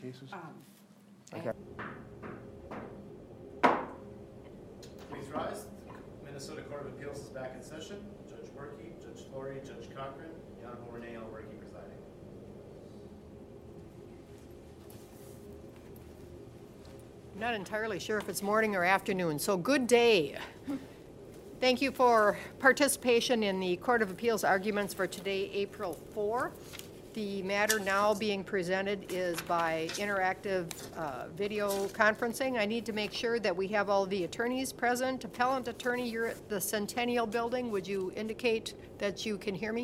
cases? Okay. Please rise. Minnesota Court of Appeals is back in session. Judge Werke, Judge Flory, Judge Cochran, the Honorable Renee L. Werke presiding. I'm not entirely sure if it's morning or afternoon, so good day. Thank you for participation in the Court of Appeals arguments for today, April 4. The matter now being presented is by interactive video conferencing. I need to make sure that we have all the attorneys present. Appellant attorney, you're at the Centennial Building. Would you indicate that you can hear me?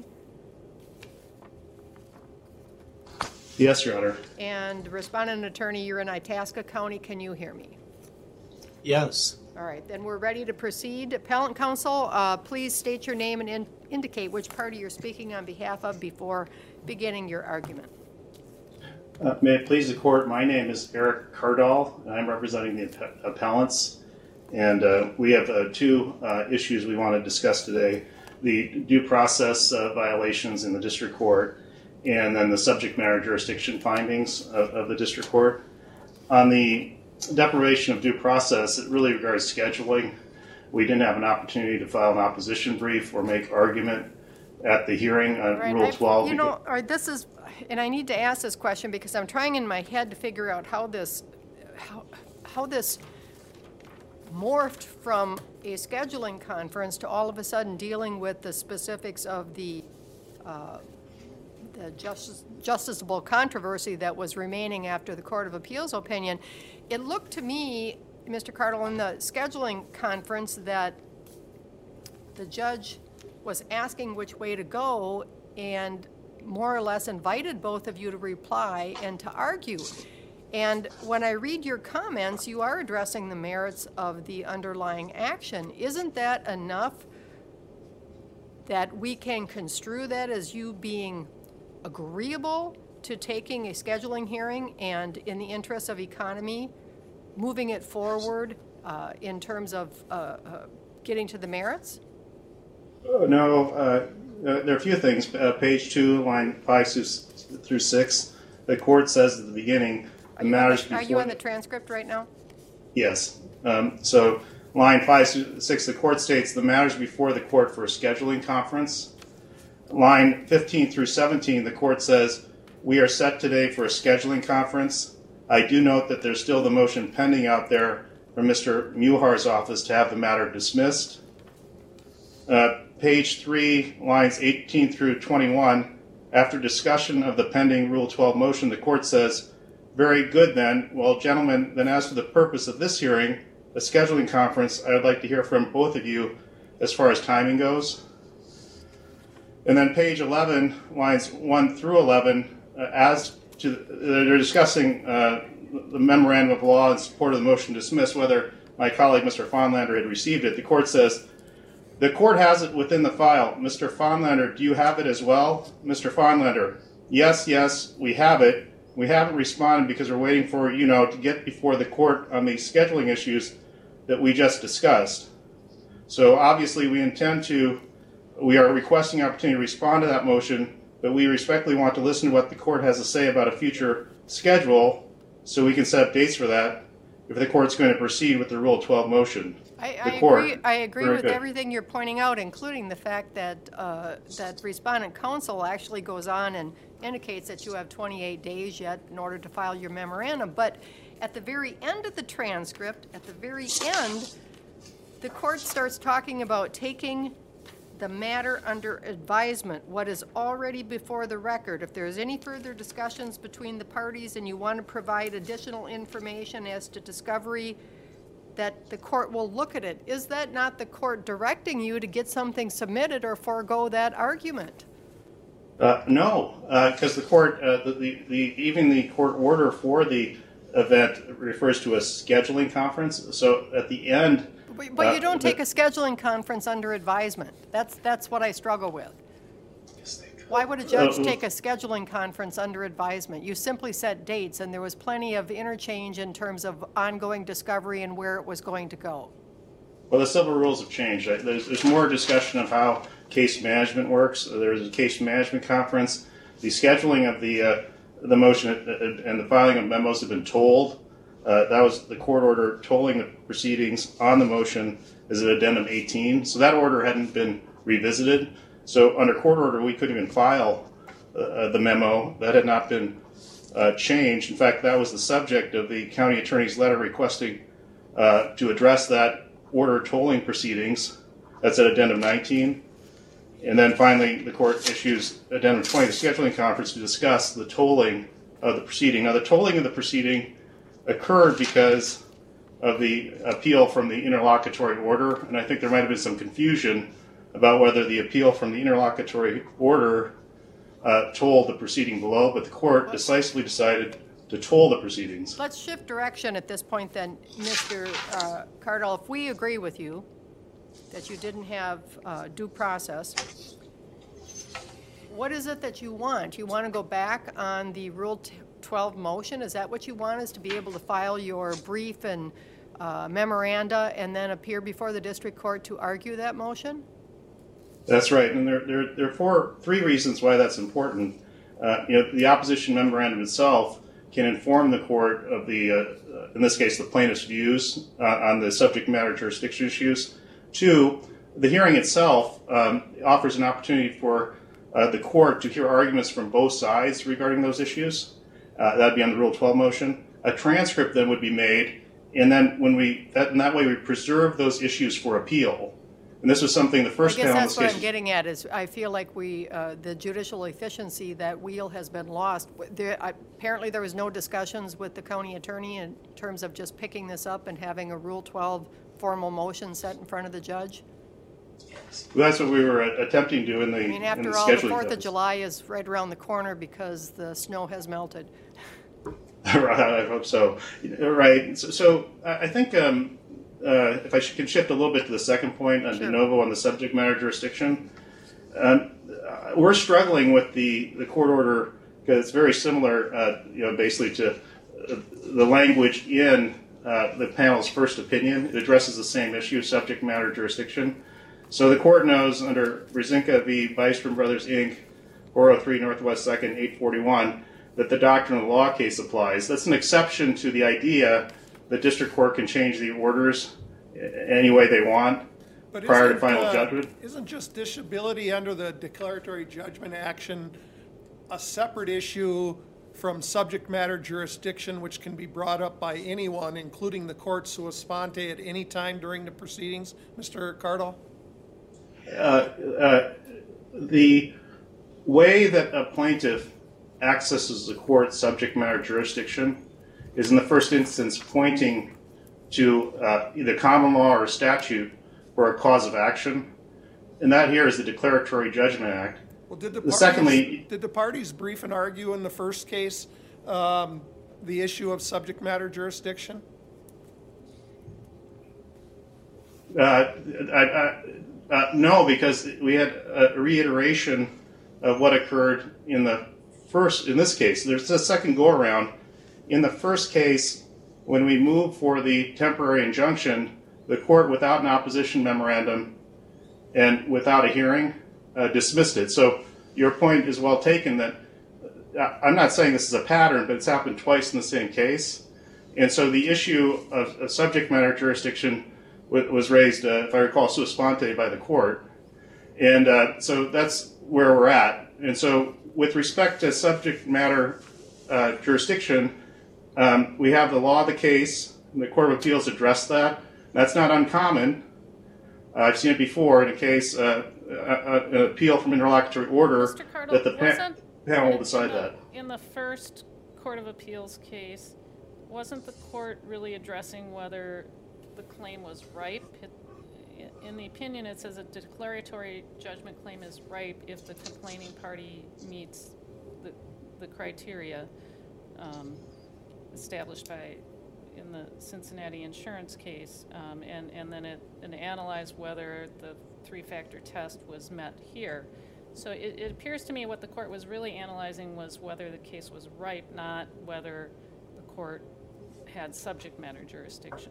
Yes, Your Honor. And respondent attorney, you're in Itasca County. Can you hear me? Yes. All right, then we're ready to proceed. Appellant counsel, please state your name and indicate which party you're speaking on behalf of before beginning your argument. May it please the court, my name is Eric Cardall, and I'm representing the appellants. And we have two issues we want to discuss today. The due process violations in the district court, and then the subject matter jurisdiction findings of the district court. On the deprivation of due process, it really regards scheduling. We didn't have an opportunity to file an opposition brief or make argument at the hearing on Rule 12. You know, this is, and I need to ask this question because I'm trying in my head to figure out how this morphed from a scheduling conference to all of a sudden dealing with the specifics of the justiciable controversy that was remaining after the Court of Appeals opinion. It looked to me, Mr. Cardall, in the scheduling conference that the judge was asking which way to go and more or less invited both of you to reply and to argue. And when I read your comments, you are addressing the merits of the underlying action. Isn't that enough that we can construe that as you being agreeable to taking a scheduling hearing and, in the interest of economy, moving it forward in terms of getting to the merits? No, there are a few things. Page 2, line 5 through 6, the court says at the beginning, the matters before... Are you on the transcript right now? Yes. So line 5 through 6, the court states the matters before the court for a scheduling conference. Line 15 through 17, the court says, we are set today for a scheduling conference. I do note that there's still the motion pending out there from Mr. Muhar's office to have the matter dismissed. Page 3, lines 18 through 21, after discussion of the pending Rule 12 motion, the court says, very good then. Well, gentlemen, then as for the purpose of this hearing, a scheduling conference, I would like to hear from both of you as far as timing goes. And then page 11, lines 1 through 11, they're discussing the memorandum of law in support of the motion to dismiss, whether my colleague, Mr. Fonlander, had received it. The court says, the court has it within the file. Mr. Fonlander, do you have it as well? Mr. Fonlander, yes, we have it. We haven't responded because we're waiting for, to get before the court on the scheduling issues that we just discussed. So obviously we are requesting opportunity to respond to that motion, but we respectfully want to listen to what the court has to say about a future schedule so we can set up dates for that if the court's going to proceed with the Rule 12 motion. I agree with everything you're pointing out, including the fact that that respondent counsel actually goes on and indicates that you have 28 days yet in order to file your memorandum. But at the very end of the transcript, at the very end, the court starts talking about taking the matter under advisement, what is already before the record. If there's any further discussions between the parties and you want to provide additional information as to discovery, that the court will look at it. Is that not the court directing you to get something submitted or forego that argument? No, because the court, even the court order for the event refers to a scheduling conference. So at the end... But you don't take a scheduling conference under advisement. That's what I struggle with. Why would a judge take a scheduling conference under advisement? You simply set dates, and there was plenty of interchange in terms of ongoing discovery and where it was going to go. Well, the civil rules have changed. There's more discussion of how case management works. There's a case management conference. The scheduling of the the motion and the filing of memos had been tolled. That was the court order tolling the proceedings on the motion is at addendum 18. So that order hadn't been revisited. So under court order, we couldn't even file the memo. That had not been changed. In fact, that was the subject of the county attorney's letter requesting to address that order tolling proceedings. That's at addendum 19. And then finally, the court issues addendum 20, the scheduling conference, to discuss the tolling of the proceeding. Now, the tolling of the proceeding occurred because of the appeal from the interlocutory order, and I think there might have been some confusion about whether the appeal from the interlocutory order tolled the proceeding below, but the court decisively decided to toll the proceedings. Let's shift direction at this point then, Mr. Cardle. If we agree with you that you didn't have due process, what is it that you want? You want to go back on the Rule 12 motion? Is that what you want, is to be able to file your brief and memoranda and then appear before the district court to argue that motion? That's right, and there are three reasons why that's important. The opposition memorandum itself can inform the court of the, in this case, the plaintiff's views on the subject matter jurisdiction issues. Two, the hearing itself offers an opportunity for the court to hear arguments from both sides regarding those issues. That would be on the Rule 12 motion. A transcript then would be made, and then in that way we preserve those issues for appeal. And this was something the first panel in this case. I guess that's what I'm getting at, is I feel like the judicial efficiency, that wheel has been lost. Apparently there was no discussions with the county attorney in terms of just picking this up and having a Rule 12 formal motion set in front of the judge. Well, that's what we were attempting to do in the scheduling. After all, the 4th of July is right around the corner because the snow has melted. I hope so. Right. So I think if I can shift a little bit to the second point on de novo on the subject matter jurisdiction, we're struggling with the court order because it's very similar, basically to the language in the panel's first opinion. It addresses the same issue, subject matter jurisdiction. So the court knows under Brzezinska v. Bystrom Brothers, Inc., 403 Northwest 2nd, 841, that the doctrine of law case applies. That's an exception to the idea that district court can change the orders any way they want prior to final judgment. Isn't justiciability under the declaratory judgment action a separate issue from subject matter jurisdiction, which can be brought up by anyone, including the court sua sponte, at any time during the proceedings, Mr. Cardle? The way that a plaintiff accesses the court's subject matter jurisdiction is in the first instance pointing to either common law or statute for a cause of action. And that here is the Declaratory Judgment Act. Well, did the parties brief and argue in the first case the issue of subject matter jurisdiction? No, because we had a reiteration of what occurred in this case. There's a second go-around. In the first case, when we moved for the temporary injunction, the court, without an opposition memorandum and without a hearing, dismissed it. So your point is well taken that I'm not saying this is a pattern, but it's happened twice in the same case. And so the issue of subject matter jurisdiction was raised, if I recall, sua sponte by the court. And so that's where we're at. And so with respect to subject matter jurisdiction, we have the law of the case, and the Court of Appeals addressed that. That's not uncommon. I've seen it before in a case, an appeal from interlocutory order, that the panel will decide that. In the first Court of Appeals case, wasn't the court really addressing whether the claim was ripe? In the opinion, it says a declaratory judgment claim is ripe if the complaining party meets the criteria established in the Cincinnati insurance case, and then it analyzed whether the three-factor test was met here. So it appears to me what the court was really analyzing was whether the case was ripe, not whether the court had subject matter jurisdiction.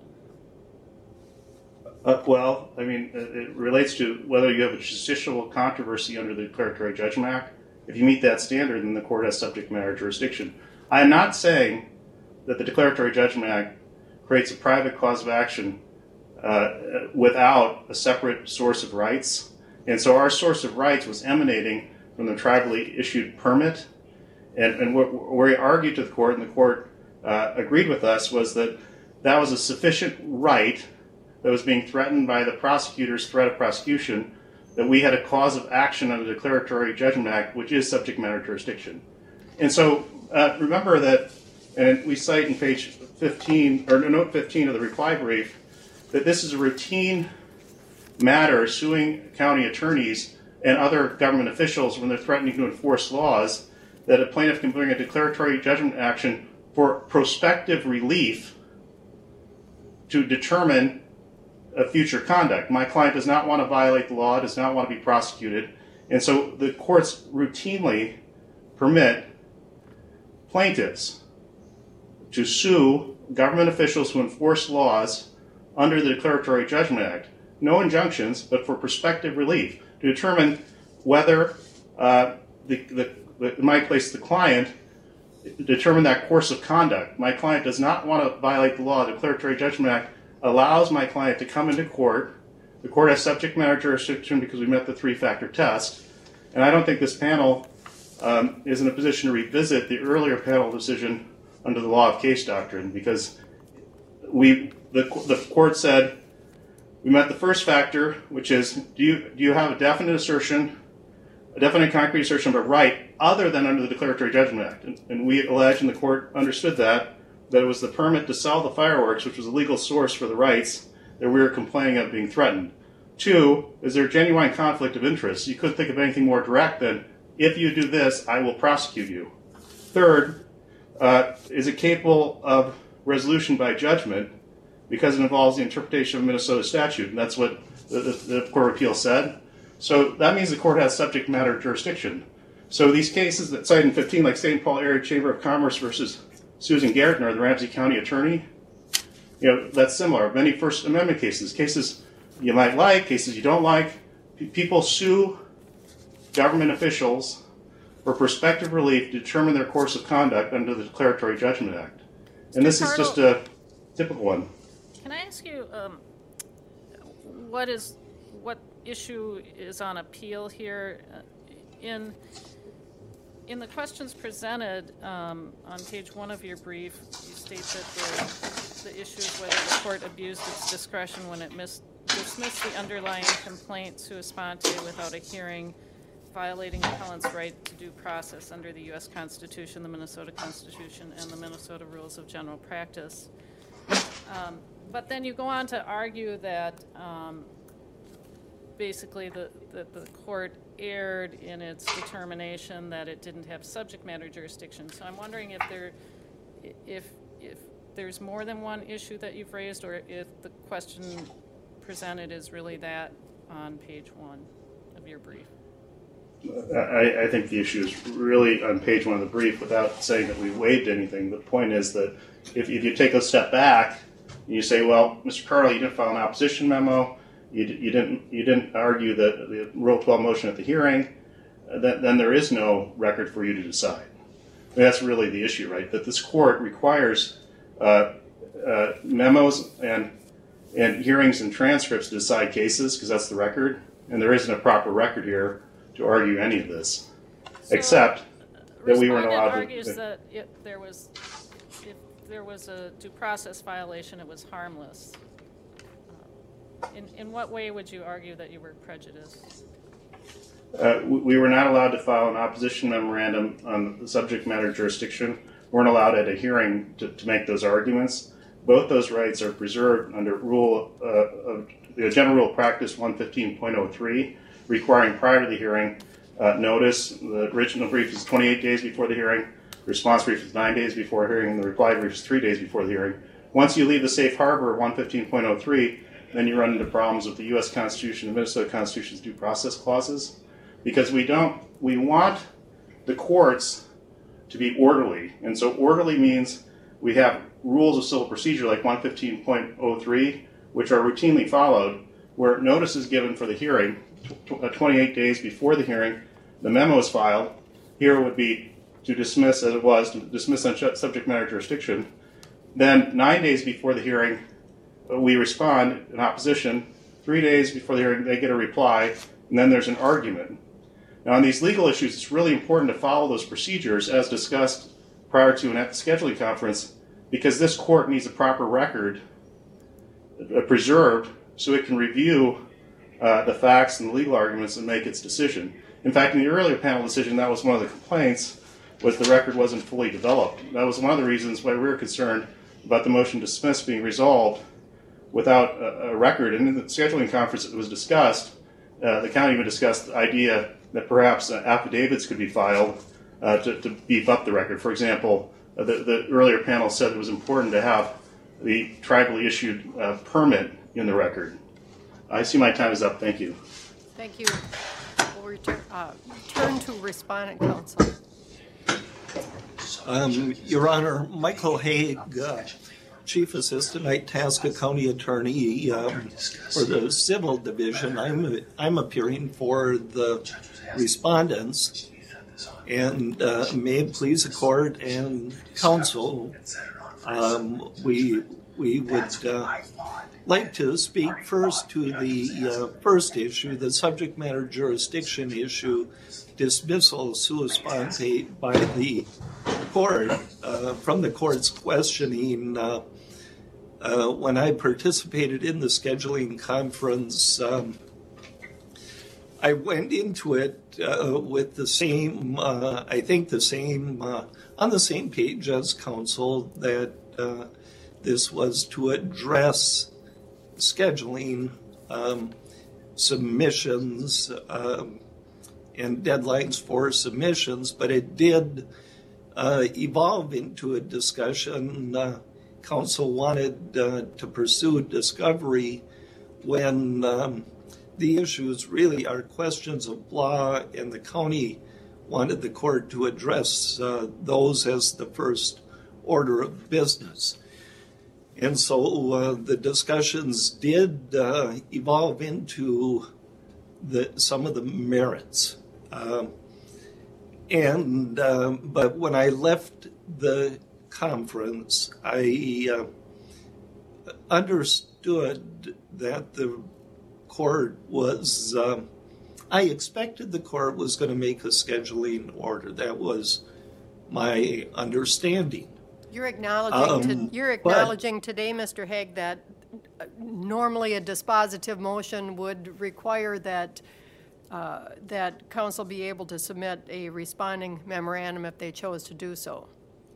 Well, I mean, it relates to whether you have a justiciable controversy under the Declaratory Judgment Act. If you meet that standard, then the court has subject matter jurisdiction. I am not saying that the Declaratory Judgment Act creates a private cause of action without a separate source of rights. And so our source of rights was emanating from the tribally issued permit. And where we argued to the court, and the court agreed with us, was that that was a sufficient right that was being threatened by the prosecutor's threat of prosecution, that we had a cause of action under the Declaratory Judgment Act, which is subject matter jurisdiction. And so remember that, and we cite in page 15, or note 15 of the reply brief, that this is a routine matter suing county attorneys and other government officials when they're threatening to enforce laws, that a plaintiff can bring a declaratory judgment action for prospective relief to determine a future conduct. My client does not want to violate the law, does not want to be prosecuted, and so the courts routinely permit plaintiffs to sue government officials who enforce laws under the Declaratory Judgment Act. No injunctions, but for prospective relief to determine whether in my case, the client, determine that course of conduct. My client does not want to violate the law. The Declaratory Judgment Act allows my client to come into court. The court has subject matter jurisdiction because we met the three-factor test. And I don't think this panel is in a position to revisit the earlier panel decision under the law of case doctrine, because the court said we met the first factor, which is, do you have a definite assertion, a definite concrete assertion of a right other than under the Declaratory Judgment Act? And we allege, and the court understood that it was the permit to sell the fireworks, which was a legal source for the rights that we were complaining of being threatened. Two, is there a genuine conflict of interest? You couldn't think of anything more direct than, if you do this, I will prosecute you. Third, is it capable of resolution by judgment because it involves the interpretation of a Minnesota statute? And that's what the Court of Appeal said. So that means the court has subject matter jurisdiction. So these cases that cite in 15, like St. Paul Area Chamber of Commerce versus Susan Gartner, the Ramsey County attorney, that's similar. Many First Amendment cases you might like, cases you don't like. People sue government officials for prospective relief to determine their course of conduct under the Declaratory Judgment Act. And this is just a typical one. Can I ask you, what issue is on appeal here? In the questions presented on page 1 of your brief, you state that the issue is whether the court abused its discretion when it dismissed the underlying complaint sua sponte without a hearing, violating appellant's right to due process under the U.S. Constitution, the Minnesota Constitution, and the Minnesota Rules of General Practice. But then you go on to argue that basically the court erred in its determination that it didn't have subject matter jurisdiction. So I'm wondering if there's more than one issue that you've raised, or if the question presented is really that on page 1 of your brief. I think the issue is really on page 1 of the brief, without saying that we waived anything. The point is that if you take a step back and you say, well, Mr. Carl, you didn't file an opposition memo, you didn't argue the Rule 12 motion at the hearing, then there is no record for you to decide. And that's really the issue, right? That this court requires memos and hearings and transcripts to decide cases, because that's the record, and there isn't a proper record here to argue any of this, except that we weren't allowed to. Argues that if there was a due process violation, it was harmless. In what way would you argue that you were prejudiced? We were not allowed to file an opposition memorandum on the subject matter jurisdiction. We weren't allowed at a hearing to make those arguments. Both those rights are preserved under the General Rule of Practice 115.03, requiring prior to the hearing notice. The original brief is 28 days before the hearing. The response brief is 9 days before the hearing. And the reply brief is 3 days before the hearing. Once you leave the safe harbor of 115.03, then you run into problems with the U.S. Constitution and Minnesota Constitution's due process clauses, because we want the courts to be orderly. And so orderly means we have rules of civil procedure like 115.03, which are routinely followed, where notice is given for the hearing 28 days before the hearing. The memo is filed. Here would be to dismiss as it was, to dismiss on subject matter jurisdiction. Then 9 days before the hearing, we respond in opposition. 3 days before the hearing, they get a reply, and then there's an argument. Now, on these legal issues, it's really important to follow those procedures as discussed prior to and at the scheduling conference, because this court needs a proper record preserved so it can review the facts and the legal arguments and make its decision. In fact, in the earlier panel decision, that was one of the complaints, was the record wasn't fully developed. That was one of the reasons why we were concerned about the motion to dismiss being resolved without a record. And in the scheduling conference it was discussed, the county even discussed the idea that perhaps affidavits could be filed to beef up the record. For example, the earlier panel said it was important to have the tribally issued permit in the record. I see my time is up. Thank you. Thank you. We'll turn to respondent counsel. Your Honor, Michael Haig, Chief Assistant Itasca County Attorney for the Civil Division. I'm appearing for the respondents, and may it please the court and counsel, we would like to speak first to the first issue, the subject matter jurisdiction issue, dismissal sua sponte by the court. From the court's questioning, when I participated in the scheduling conference, I went into it with the same, I think the same, on the same page as counsel, that this was to address scheduling submissions and deadlines for submissions, but it did evolve into a discussion. Council wanted to pursue discovery when the issues really are questions of law, and the county wanted the court to address those as the first order of business. And so the discussions did evolve into some of the merits. But when I left the conference, I understood that the court was, I expected the court was going to make a scheduling order. That was my understanding. You're acknowledging today, Mr. Haig, that normally a dispositive motion would require that that council be able to submit a responding memorandum if they chose to do so.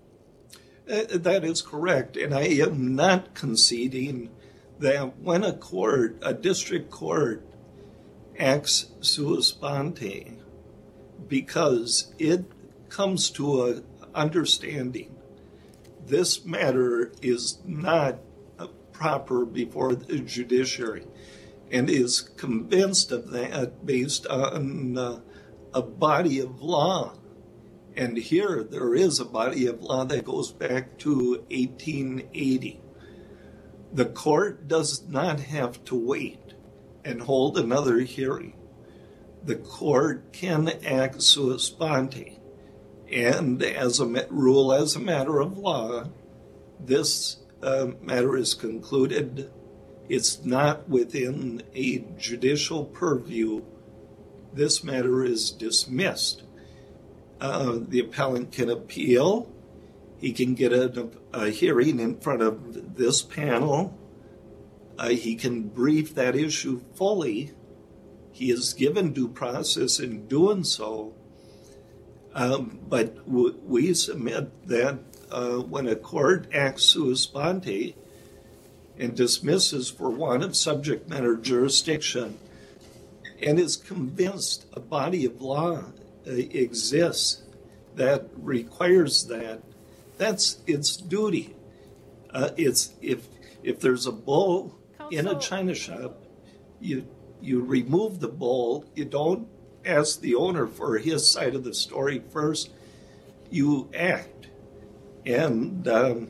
That is correct, and I am not conceding that when a district court acts sua sponte because it comes to an understanding this matter is not proper before the judiciary, and is convinced of that based on a body of law. And here there is a body of law that goes back to 1880. The court does not have to wait and hold another hearing. The court can act sua sponte. And as a matter of law, this matter is concluded. It's not within a judicial purview. This matter is dismissed. The appellant can appeal. He can get a hearing in front of this panel. He can brief that issue fully. He is given due process in doing so. But we submit that when a court acts sua sponte and dismisses for want of subject matter jurisdiction and is convinced a body of law exists that requires that, that's its duty. It's if there's a bull in a china shop, you remove the bull. You don't ask the owner for his side of the story first. You act, and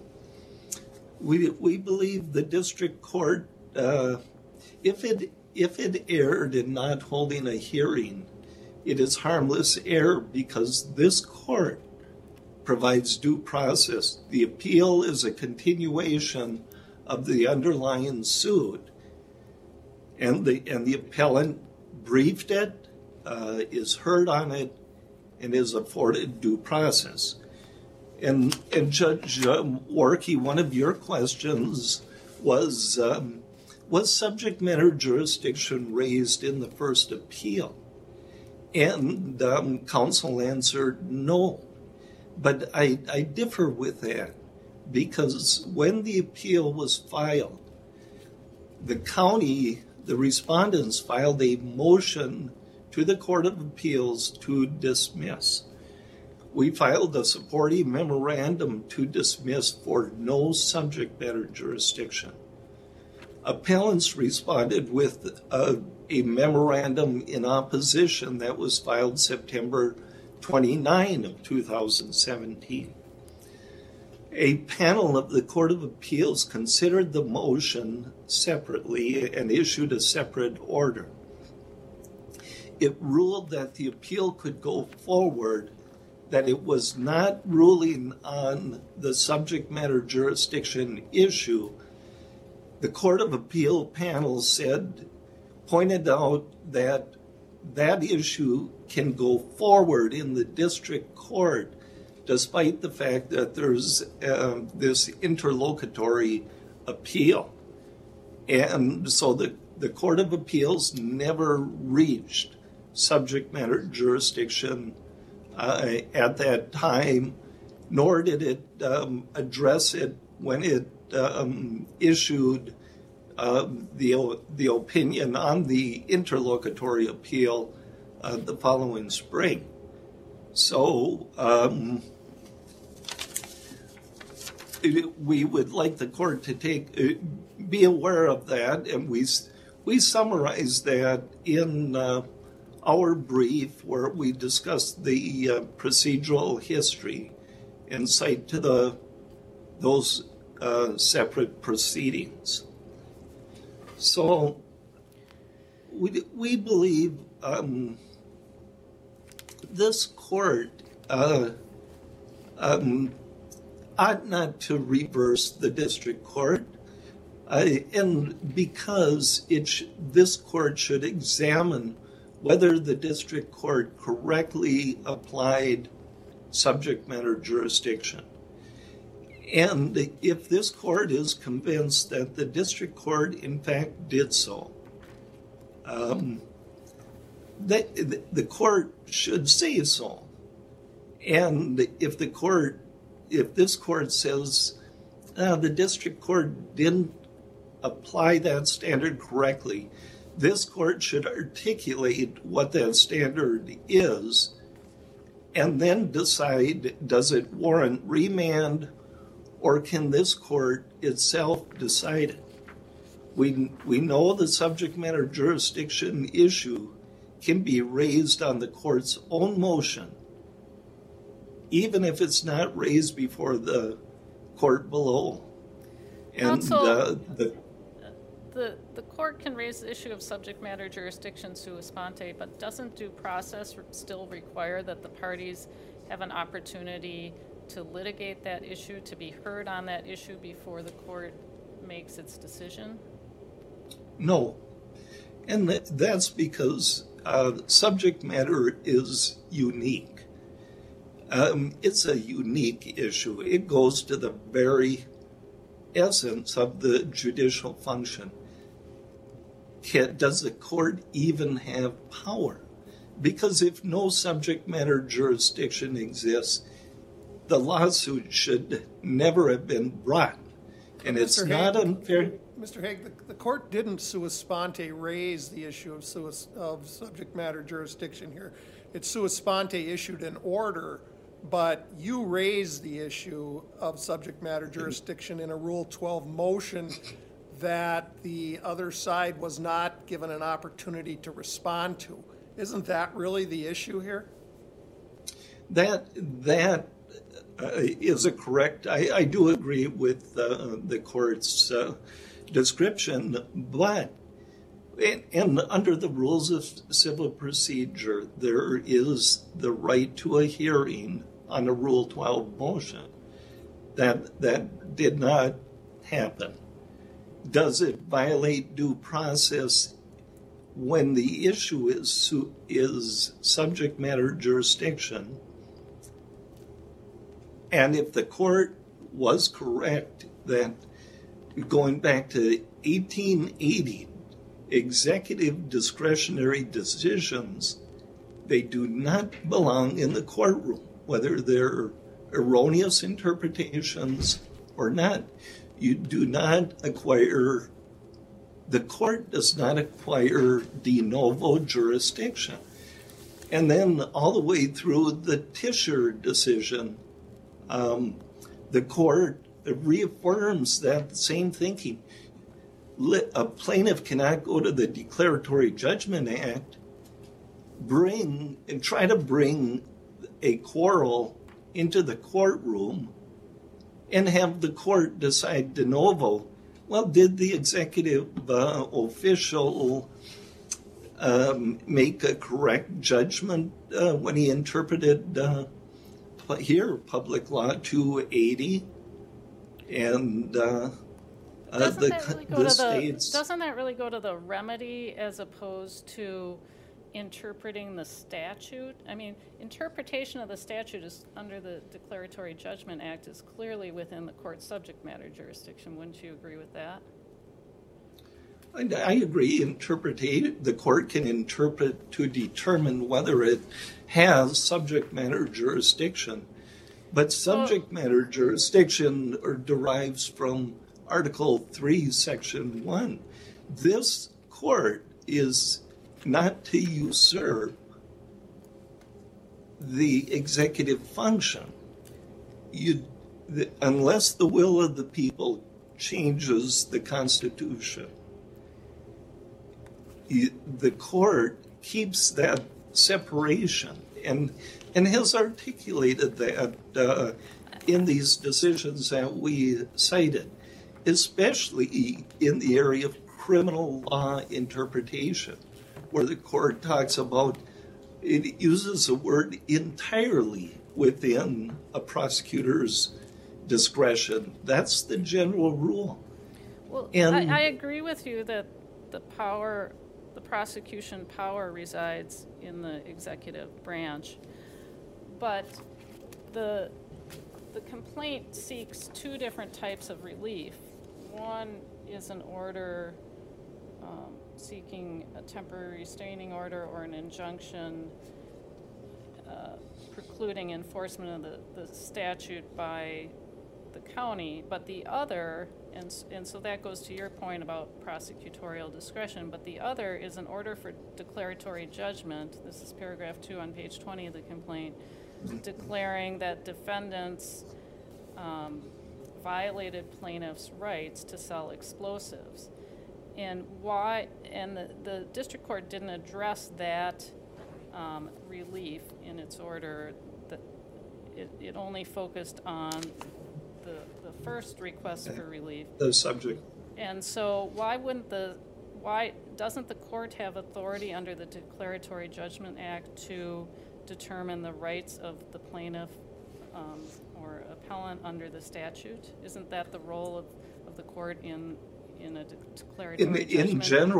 we believe the district court, if it erred in not holding a hearing, it is harmless error because this court provides due process. The appeal is a continuation of the underlying suit, and the appellant briefed it, is heard on it, and is afforded due process. And Judge Warkey, one of your questions was subject matter jurisdiction raised in the first appeal? And counsel answered no. But I differ with that, because when the appeal was filed, the county, the respondents filed a motion to the Court of Appeals to dismiss. We filed a supporting memorandum to dismiss for no subject matter jurisdiction. Appellants responded with a memorandum in opposition that was filed September 29 of 2017. A panel of the Court of Appeals considered the motion separately and issued a separate order. It ruled that the appeal could go forward, that it was not ruling on the subject matter jurisdiction issue. The Court of Appeal panel pointed out that that issue can go forward in the district court, despite the fact that there's this interlocutory appeal. And so the Court of Appeals never reached subject matter jurisdiction at that time, nor did it address it when it issued the opinion on the interlocutory appeal the following spring. So we would like the court to be aware of that, and we summarize that in our brief where we discuss the procedural history and cite to those separate proceedings. So we believe this court ought not to reverse the district court, and because this court should examine whether the district court correctly applied subject matter jurisdiction. And if this court is convinced that the district court in fact did so, the court should say so. And if this court says the district court didn't apply that standard correctly, this court should articulate what that standard is and then decide, does it warrant remand, or can this court itself decide it? We know the subject matter jurisdiction issue can be raised on the court's own motion, even if it's not raised before the court below. And the court can raise the issue of subject matter jurisdiction sua sponte, but doesn't due process still require that the parties have an opportunity to litigate that issue, to be heard on that issue before the court makes its decision? No. And that's because subject matter is unique. It's a unique issue. It goes to the very essence of the judicial function. Does the court even have power? Because if no subject matter jurisdiction exists, the lawsuit should never have been brought. And it's not unfair. Mr. Haig, the court didn't sua sponte raise the issue of subject matter jurisdiction here. It sua sponte issued an order, but you raised the issue of subject matter jurisdiction in a Rule 12 motion that the other side was not given an opportunity to respond to. Isn't that really the issue here? That is a correct. I do agree with the court's description, but and under the rules of civil procedure, there is the right to a hearing on a Rule 12 motion. That did not happen. Does it violate due process when the issue is subject matter jurisdiction? And if the court was correct that going back to 1880, executive discretionary decisions, they do not belong in the courtroom, whether they're erroneous interpretations or not. You do not acquire, the court does not acquire de novo jurisdiction. And then all the way through the Tischer decision, the court reaffirms that same thinking. A plaintiff cannot go to the Declaratory Judgment Act, try to bring a quarrel into the courtroom and have the court decide de novo, well, did the executive official make a correct judgment when he interpreted here Public Law 280? And doesn't that really go to the remedy as opposed to interpreting the statute? I mean, interpretation of the statute is under the Declaratory Judgment Act is clearly within the court's subject matter jurisdiction. Wouldn't you agree with that? I agree. The court can interpret to determine whether it has subject matter jurisdiction. But subject matter jurisdiction derives from Article 3, Section 1. This court is not to usurp the executive function. Unless the will of the people changes the Constitution, the court keeps that separation and has articulated that in these decisions that we cited, especially in the area of criminal law interpretation, where the court talks about, it uses the word entirely within a prosecutor's discretion. That's the general rule. Well, I agree with you that the prosecution power resides in the executive branch, but the complaint seeks two different types of relief. One is an order seeking a temporary restraining order or an injunction precluding enforcement of the statute by the county, but the other, and so that goes to your point about prosecutorial discretion, but the other is an order for declaratory judgment. This is paragraph 2 on page 20 of the complaint, declaring that defendants violated plaintiffs' rights to sell explosives. And why? And the district court didn't address that relief in its order. That it only focused on the first request for relief. The subject. And so why doesn't the court have authority under the Declaratory Judgment Act to determine the rights of the plaintiff or appellant under the statute? Isn't that the role of the court in a declaratory judgment?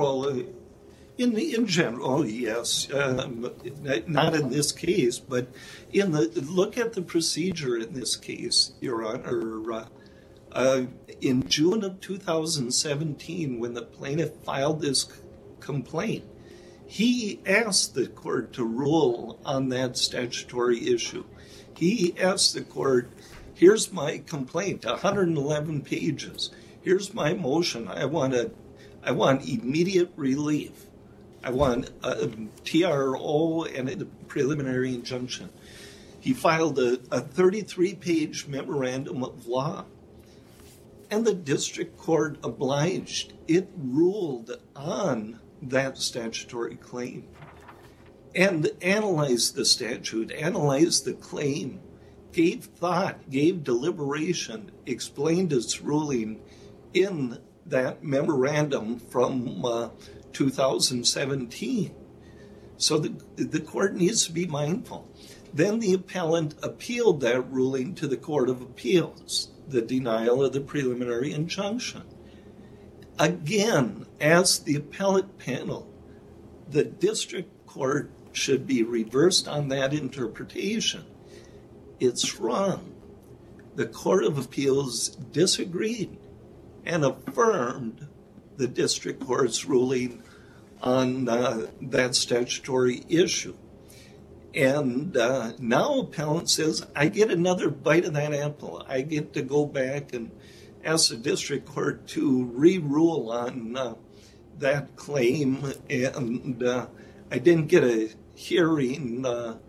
In general, yes. Not in this case, but look at the procedure in this case, Your Honor. In June of 2017, when the plaintiff filed this complaint, he asked the court to rule on that statutory issue. He asked the court, here's my complaint, 111 pages. Here's my motion. I want immediate relief. I want a TRO and a preliminary injunction. He filed a 33-page memorandum of law, and the district court obliged. It ruled on that statutory claim and analyzed the statute, analyzed the claim, gave thought, gave deliberation, explained its ruling in that memorandum from 2017. So the court needs to be mindful. Then the appellant appealed that ruling to the Court of Appeals, the denial of the preliminary injunction. Again, as the appellate panel, the district court should be reversed on that interpretation. It's wrong. The Court of Appeals disagreed and affirmed the district court's ruling on that statutory issue. And now appellant says, I get another bite of that apple. I get to go back and ask the district court to re-rule on that claim. And I didn't get a hearing,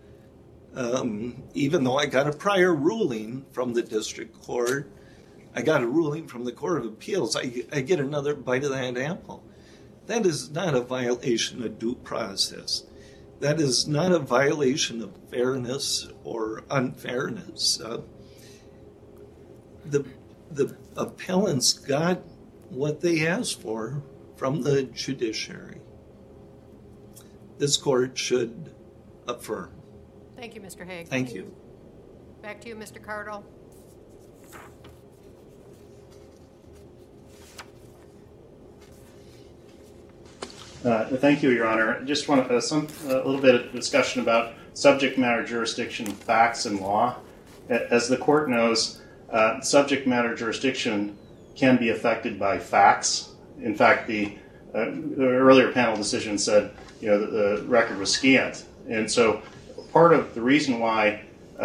even though I got a prior ruling from the district court. I got a ruling from the Court of Appeals. I get another bite of that apple. That is not a violation of due process. That is not a violation of fairness or unfairness. The appellants got what they asked for from the judiciary. This court should affirm. Thank you, Mr. Haig. Thank you. Back to you, Mr. Cardle. Thank you, Your Honor. Just want a little bit of discussion about subject matter jurisdiction, facts, and law. As the court knows, subject matter jurisdiction can be affected by facts. In fact, the earlier panel decision said, the record was scant, and so part of the reason why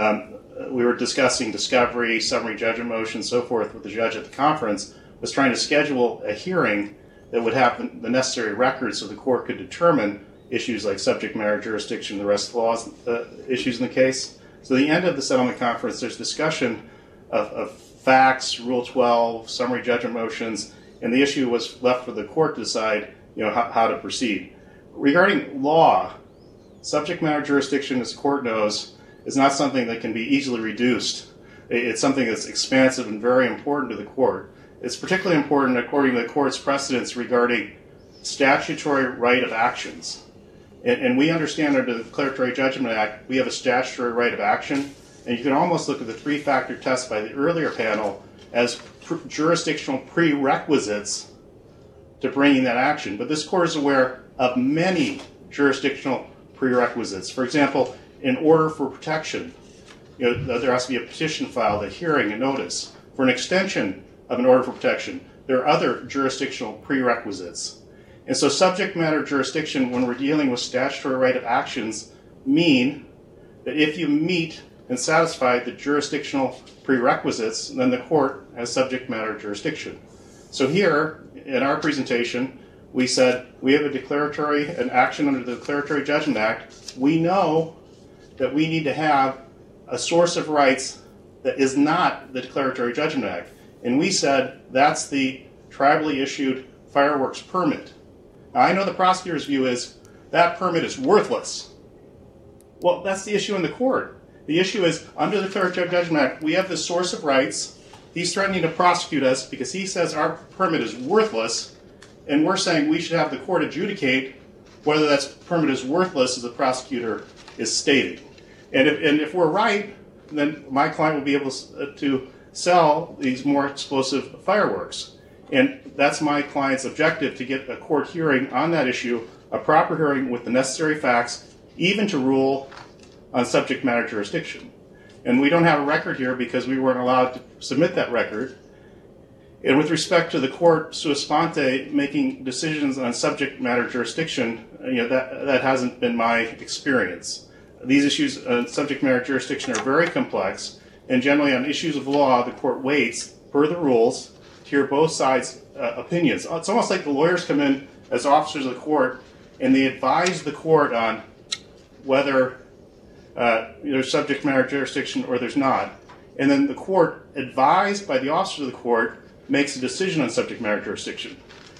we were discussing discovery, summary judgment motions, so forth with the judge at the conference was trying to schedule a hearing that would have the necessary records so the court could determine issues like subject matter jurisdiction, the rest of the laws issues in the case. So at the end of the settlement conference, there's discussion of facts, Rule 12, summary judgment motions, and the issue was left for the court to decide how to proceed. Regarding law, subject matter jurisdiction, as the court knows, is not something that can be easily reduced. It's something that's expansive and very important to the court. It's particularly important according to the court's precedents regarding statutory right of actions. And we understand under the Declaratory Judgment Act, we have a statutory right of action, and you can almost look at the three-factor test by the earlier panel as jurisdictional prerequisites to bringing that action. But this court is aware of many jurisdictional prerequisites. For example, in order for protection, there has to be a petition filed, a hearing, a notice. For an extension of an order for protection, there are other jurisdictional prerequisites. And so subject matter jurisdiction, when we're dealing with statutory right of actions, mean that if you meet and satisfy the jurisdictional prerequisites, then the court has subject matter jurisdiction. So here, in our presentation, we said we have an action under the Declaratory Judgment Act. We know that we need to have a source of rights that is not the Declaratory Judgment Act. And we said that's the tribally issued fireworks permit. Now, I know the prosecutor's view is that permit is worthless. Well, that's the issue in the court. The issue is, under the Declaratory Judgment Act, we have this source of rights. He's threatening to prosecute us because he says our permit is worthless, and we're saying we should have the court adjudicate whether that permit is worthless, as the prosecutor is stating. And if we're right, then my client will be able to sell these more explosive fireworks. And that's my client's objective, to get a court hearing on that issue, a proper hearing with the necessary facts, even to rule on subject matter jurisdiction. And we don't have a record here because we weren't allowed to submit that record. And with respect to the court sua sponte making decisions on subject matter jurisdiction, that hasn't been my experience. These issues on subject matter jurisdiction are very complex, and generally on issues of law, the court waits, per the rules, to hear both sides' opinions. It's almost like the lawyers come in as officers of the court, and they advise the court on whether there's subject matter jurisdiction or there's not. And then the court, advised by the officers of the court, makes a decision on subject matter jurisdiction.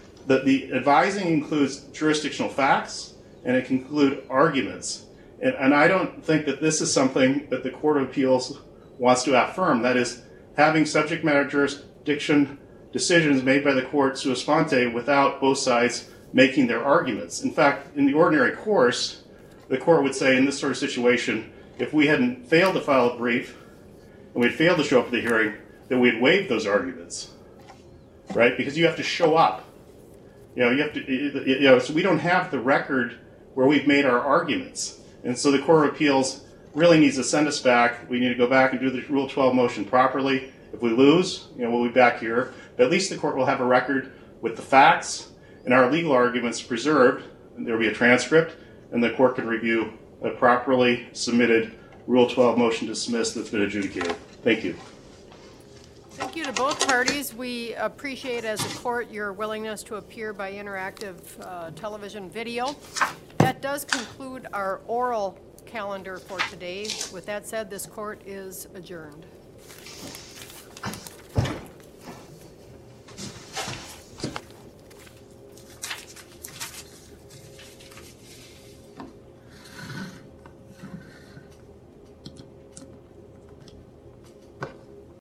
The advising includes jurisdictional facts, and it can include arguments. And I don't think that this is something that the Court of Appeals wants to affirm. That is, having subject matter jurisdiction decisions made by the court sua sponte without both sides making their arguments. In fact, in the ordinary course, the court would say in this sort of situation, if we hadn't failed to file a brief and we'd failed to show up at the hearing, that we'd waived those arguments, right? Because you have to show up. You have to, so we don't have the record where we've made our arguments. And so the Court of Appeals really needs to send us back. We need to go back and do the Rule 12 motion properly. If we lose, we'll be back here. But at least the court will have a record with the facts and our legal arguments preserved. And there will be a transcript, and the court can review a properly submitted Rule 12 motion to dismiss that's been adjudicated. Thank you. Thank you to both parties. We appreciate as a court your willingness to appear by interactive television video. That does conclude our oral calendar for today. With that said, this court is adjourned.